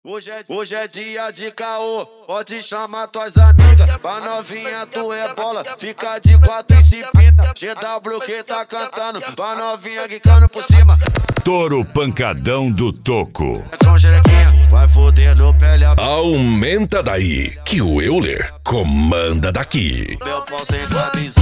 Hoje é dia de caô, pode chamar tuas amigas. Pra novinha tu é bola, fica de 4 e se pinta. GW que tá cantando, pra novinha quicando por cima. Touro pancadão do Toco. Vai fodendo pele a... Aumenta daí, que o Euler comanda daqui. Meu pau sem camisa.